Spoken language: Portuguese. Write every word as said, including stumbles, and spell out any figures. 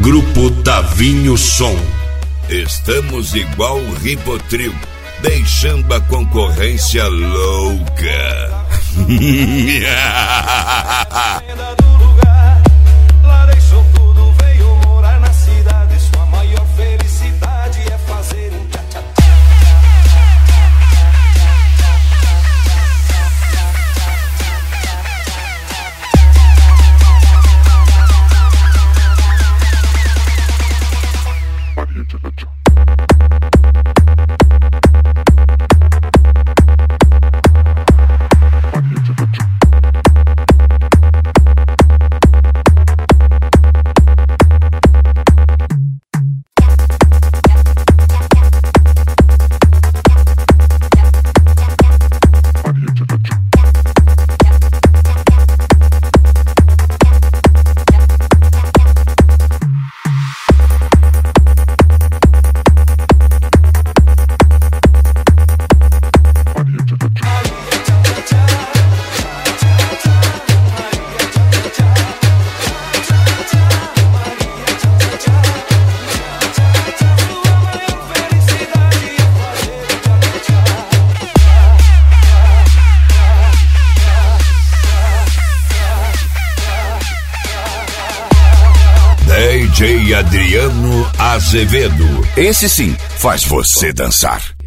Grupo Tavinho Som. Estamos igual o Ribotril, deixando a concorrência louca. Lá deixou tudo, veio morar na cidade. Sua maior felicidade é fazer um tchá-tchá-tchá. D J Adriano Azevedo. Esse sim faz você dançar.